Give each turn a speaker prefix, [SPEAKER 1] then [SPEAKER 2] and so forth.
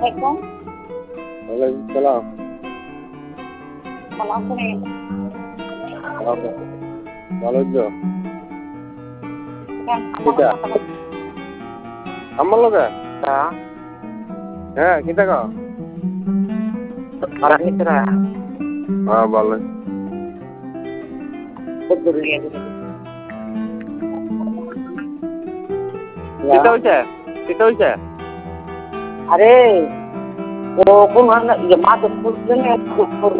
[SPEAKER 1] আলাইকুম।
[SPEAKER 2] ওয়ালাইকুম সালাম।
[SPEAKER 1] ভালো আছেন?
[SPEAKER 2] ভালো তো।
[SPEAKER 1] কিটা?
[SPEAKER 2] আমার লগে? হ্যাঁ কিটা কও? হ্যাঁ ভালো। কিটা হইছে? কিটা হইছে?
[SPEAKER 1] আরে ও কোন মাছ